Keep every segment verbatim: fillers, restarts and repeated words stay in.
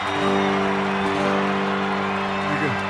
Very good.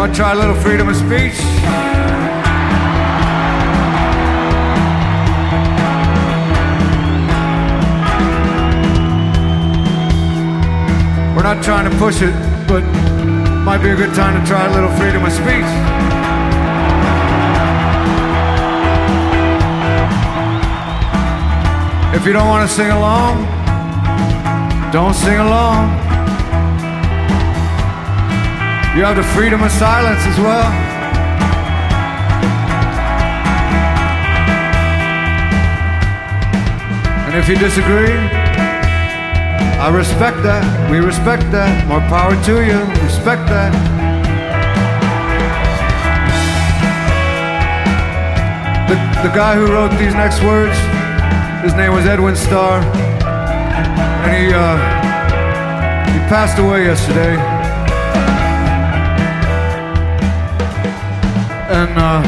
Want to try a little freedom of speech? We're not trying to push it, but might be a good time to try a little freedom of speech. If you don't want to sing along, don't sing along. You have the freedom of silence as well. And if you disagree, I respect that. We respect that. More power to you. Respect that. The, the guy who wrote these next words, his name was Edwin Starr, and he uh, he passed away yesterday. And uh,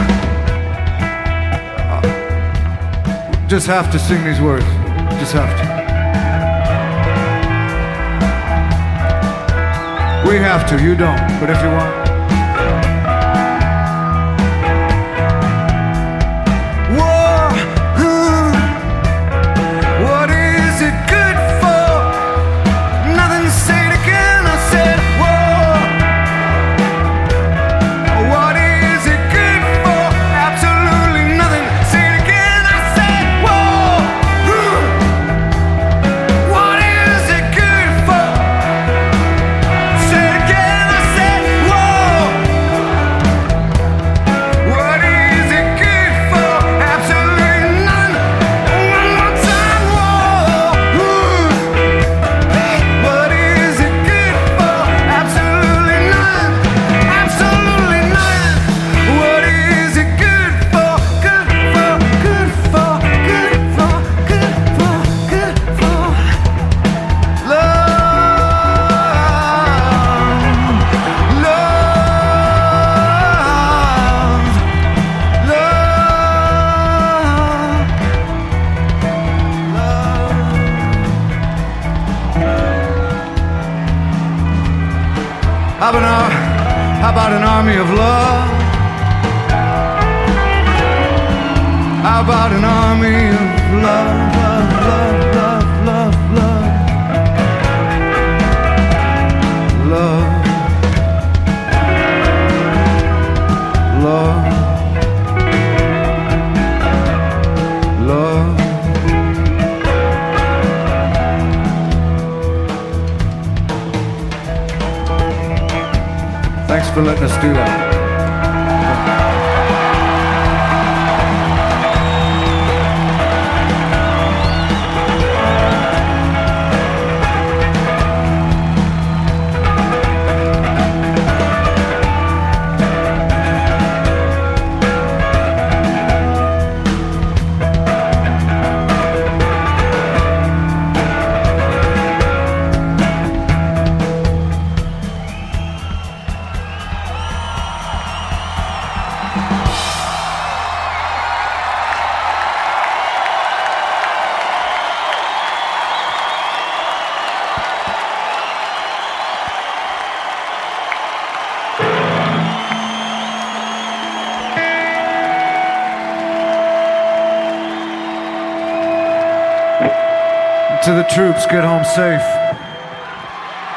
just have to sing these words. Just have to. We have to, you don't, but if you want. Whoa, huh. What is it good for? Nothing, say it again, I said, whoa. What is it good for? Absolutely nothing, say it again, I said, whoa. Huh. What is it good for? How about, an, how about an army of love? How about an army of love, love, love, love, love, love, love, love, love. Thanks for letting us do that. To the troops, get home safe.